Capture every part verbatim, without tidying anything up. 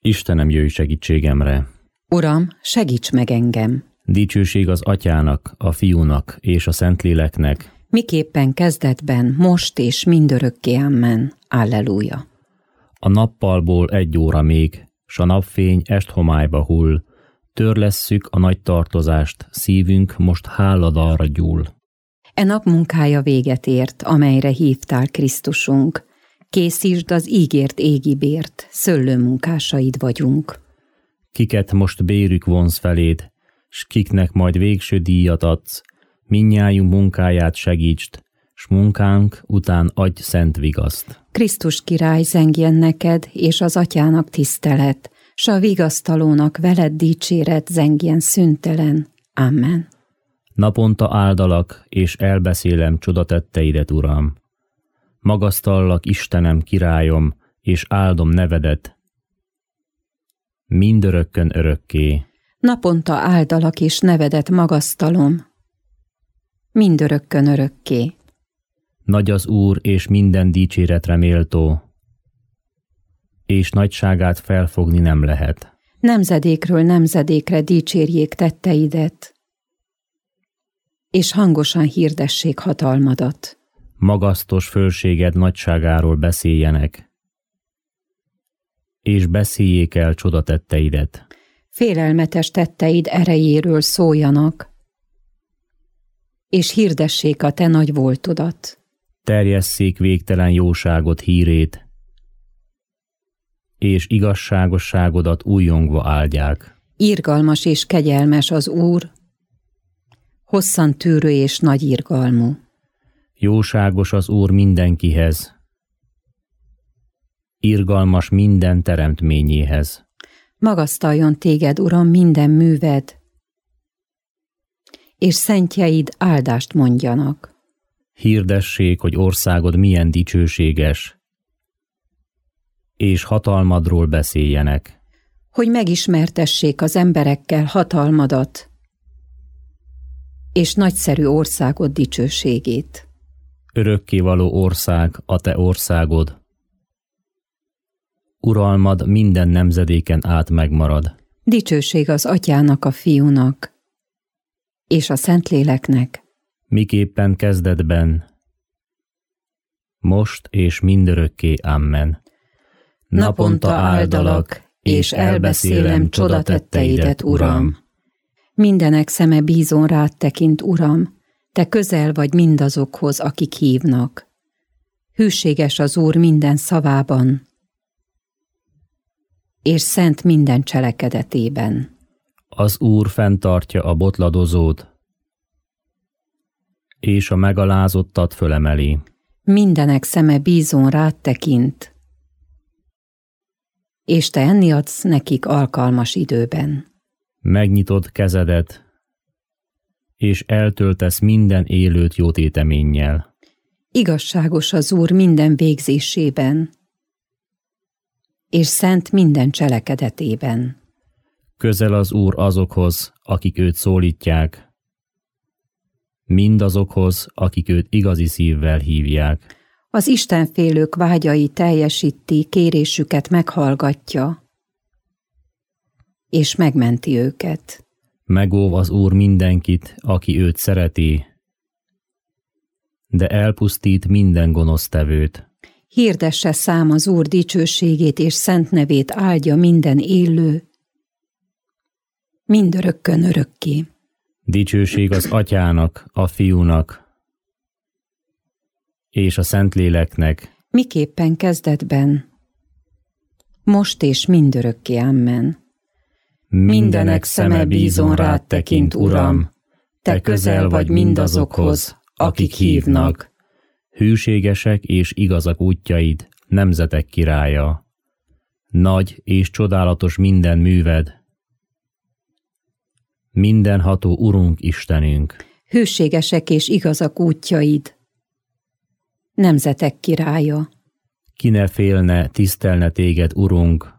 Istenem, jöjj segítségemre! Uram, segíts meg engem! Dicsőség az Atyának, a Fiúnak és a Szentléleknek, miképpen kezdetben, most és mindörökké, amen. Alleluja! A nappalból egy óra még, s a napfény esthomályba hull, törlesszük a nagy tartozást, szívünk most háladalra gyúl. E nap munkája véget ért, amelyre hívtál, Krisztusunk. Készítsd az ígért égi bért, szőlőmunkásaid vagyunk. Kiket most bérük vonz feléd, s kiknek majd végső díjat adsz, mindnyájunk munkáját segítsd, s munkánk után adj szent vigaszt. Krisztus király, zengjen neked, és az Atyának tisztelet, s a vigasztalónak veled dicséret zengjen szüntelen. Amen. Naponta áldalak, és elbeszélem csodatetteidet, Uram. Magasztallak, Istenem, királyom, és áldom nevedet mindörökkön örökké. Naponta áldalak, és nevedet magasztalom mindörökkön örökké. Nagy az Úr, és minden dicséretre méltó, és nagyságát felfogni nem lehet. Nemzedékről nemzedékre dicsérjék tetteidet, és hangosan hirdessék hatalmadat. Magasztos fölséged nagyságáról beszéljenek, és beszéljék el csodatetteidet. Félelmetes tetteid erejéről szóljanak, és hirdessék a te nagy voltodat. Terjesszék végtelen jóságot hírét, és igazságosságodat újjongva áldják. Irgalmas és kegyelmes az Úr, hosszan tűrő és nagy irgalmú. Jóságos az Úr mindenkihez, irgalmas minden teremtményéhez. Magasztaljon téged, Uram, minden műved, és szentjeid áldást mondjanak. Hirdessék, hogy országod milyen dicsőséges, és hatalmadról beszéljenek. Hogy megismertessék az emberekkel hatalmadat, és nagyszerű országod dicsőségét. Örökkévaló ország a te országod, uralmad minden nemzedéken át megmarad. Dicsőség az Atyának, a Fiúnak, és a Szentléleknek, miképpen kezdetben, most és mindörökké, amen. Naponta áldalak, és elbeszélem csodatetteidet, Uram. Mindenek szeme bízon rád tekint, Uram, te közel vagy mindazokhoz, akik hívnak. Hűséges az Úr minden szavában, és szent minden cselekedetében. Az Úr fenntartja a botladozót, és a megalázottat fölemeli. Mindenek szeme bízon rád tekint, és te enni adsz nekik alkalmas időben. Megnyitod kezedet, és eltöltesz minden élőt jótéteménnyel. Igazságos az Úr minden végzésében, és szent minden cselekedetében. Közel az Úr azokhoz, akik őt szólítják, mindazokhoz, akik őt igazi szívvel hívják. Az istenfélők vágyai teljesíti, kérésüket meghallgatja, és megmenti őket. Megóv az Úr mindenkit, aki őt szereti, de elpusztít minden gonosztevőt. Hirdesse szám az Úr dicsőségét, és szent nevét áldja minden élő, mindörökkön örökké. Dicsőség az Atyának, a Fiúnak, és a Szentléleknek, miképpen kezdetben, most és mindörökké, amen. Mindenek szeme bízon rád tekint, Uram, te közel vagy mindazokhoz, akik hívnak. Hűségesek és igazak útjaid, nemzetek királya. Nagy és csodálatos minden műved, mindenható Urunk Istenünk. Hűségesek és igazak útjaid, nemzetek királya. Ki ne félne, tisztelne téged, Urunk,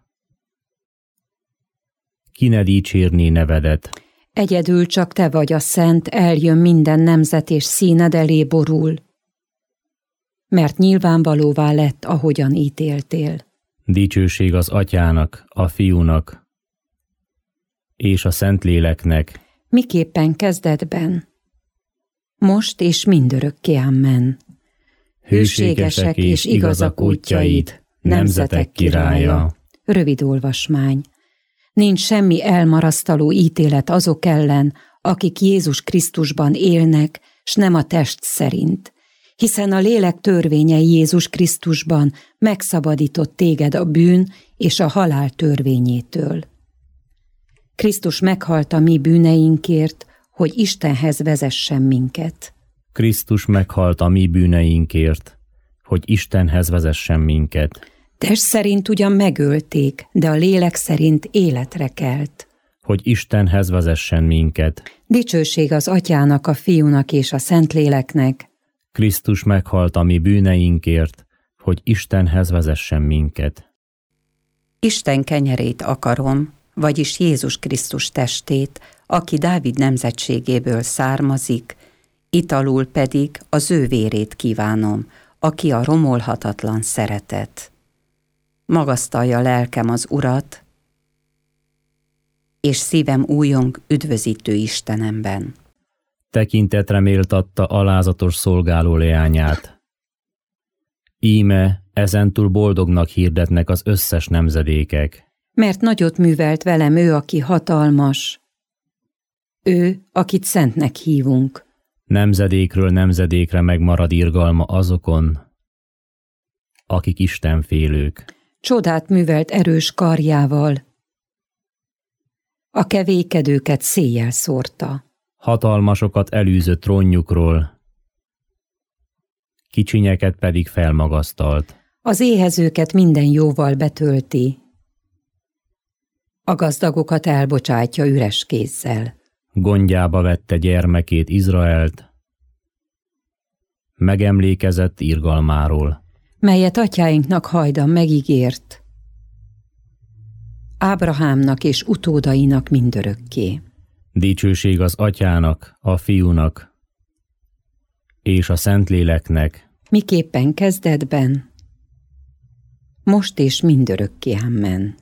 ki ne dicsérné nevedet. Egyedül csak te vagy a szent, eljön minden nemzet és színed elé borul, mert nyilvánvalóvá lett, ahogyan ítéltél. Dicsőség az Atyának, a Fiúnak és a Szentléleknek, miképpen kezdetben, most és mindörökké. Amen. Hűségesek és igazak útjaid, nemzetek királya. Rövid olvasmány. Nincs semmi elmarasztaló ítélet azok ellen, akik Jézus Krisztusban élnek, s nem a test szerint, hiszen a lélek törvénye Jézus Krisztusban megszabadított téged a bűn és a halál törvényétől. Krisztus meghalt a mi bűneinkért, hogy Istenhez vezessen minket. Krisztus meghalt a mi bűneinkért, hogy Istenhez vezessen minket. Test szerint ugyan megölték, de a lélek szerint életre kelt. Hogy Istenhez vezessen minket. Dicsőség az Atyának, a Fiúnak és a Szentléleknek. Krisztus meghalt a mi bűneinkért, hogy Istenhez vezessen minket. Isten kenyerét akarom, vagyis Jézus Krisztus testét, aki Dávid nemzetségéből származik, italul pedig az ő vérét kívánom, aki a romolhatatlan szeretet. Magasztalja lelkem az Urat, és szívem újjong üdvözítő Istenemben. Tekintetre méltatta alázatos szolgáló leányát. Íme ezentúl boldognak hirdetnek az összes nemzedékek. Mert nagyot művelt velem ő, aki hatalmas, ő, akit szentnek hívunk. Nemzedékről nemzedékre megmarad irgalma azokon, akik istenfélők. Csodát művelt erős karjával, a kevékedőket széjjel szórta. Hatalmasokat elűzött trónjukról, kicsinyeket pedig felmagasztalt. Az éhezőket minden jóval betölti, a gazdagokat elbocsátja üres kézzel. Gondjába vette gyermekét, Izraelt, megemlékezett irgalmáról, melyet atyáinknak hajdan megígért, Ábrahámnak és utódainak mindörökké. Dicsőség az Atyának, a Fiúnak és a Szentléleknek, miképpen kezdetben, most és mindörökké. Amen.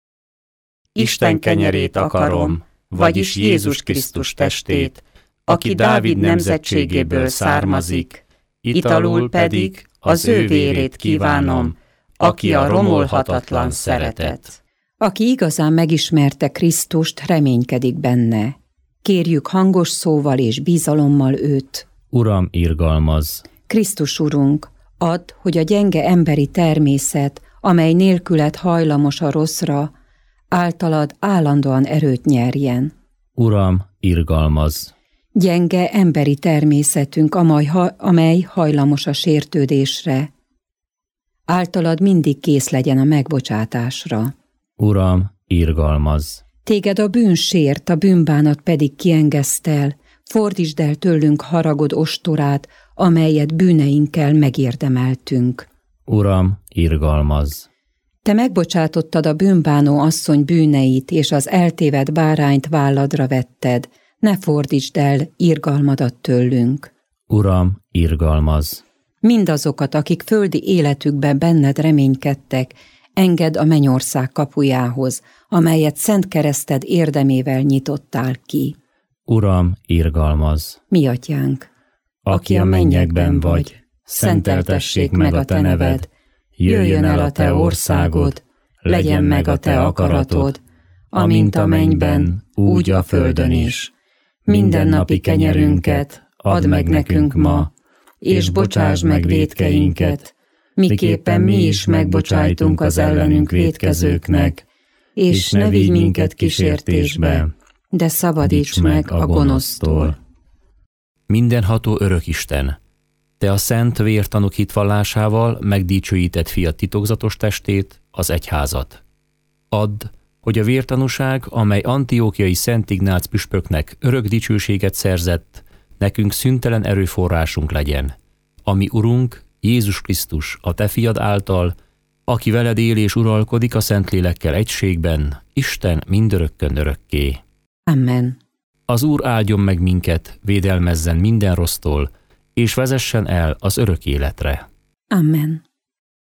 Isten kenyerét akarom, vagyis Jézus Krisztus testét, aki Dávid nemzetségéből származik, italul pedig az ő vérét kívánom, aki a romolhatatlan szeretet. Aki igazán megismerte Krisztust, reménykedik benne. Kérjük hangos szóval és bizalommal őt. Uram, irgalmazz! Krisztus Urunk, add, hogy a gyenge emberi természet, amely nélkület hajlamos a rosszra, általad állandóan erőt nyerjen. Uram, irgalmazz! Gyenge emberi természetünk, amely, ha, amely hajlamos a sértődésre, általad mindig kész legyen a megbocsátásra. Uram, irgalmazz! Téged a bűn sért, a bűnbánat pedig kiengesztel, fordítsd el tőlünk haragod ostorát, amelyet bűneinkkel megérdemeltünk. Uram, irgalmazz! Te megbocsátottad a bűnbánó asszony bűneit, és az eltévedt bárányt válladra vetted, ne fordítsd el irgalmadat tőlünk. Uram, irgalmazz! Mindazokat, akik földi életükben benned reménykedtek, engedd a mennyország kapujához, amelyet szent kereszted érdemével nyitottál ki. Uram, irgalmazz! Mi atyánk, aki a mennyekben vagy, szenteltessék meg a te neved, jöjjön el a te országod, legyen meg a te akaratod, amint a mennyben, úgy a földön is. Mindennapi kenyerünket add meg nekünk ma, és bocsásd meg vétkeinket, miképpen mi is megbocsájtunk az ellenünk vétkezőknek, és ne vigy minket kísértésbe, de szabadíts meg a gonosztól. Mindenható örök Isten, te a szent vértanúk hitvallásával megdicsőített fiat titokzatos testét, az egyházat. Add, hogy a vértanúság, amely Antiókiai Szent Ignác püspöknek örök dicsőséget szerzett, nekünk szüntelen erőforrásunk legyen, ami Urunk, Jézus Krisztus, a te fiad által, aki veled él és uralkodik a Szentlélekkel egységben, Isten mindörökkön örökké. Amen. Az Úr áldjon meg minket, védelmezzen minden rossztól, és vezessen el az örök életre. Amen.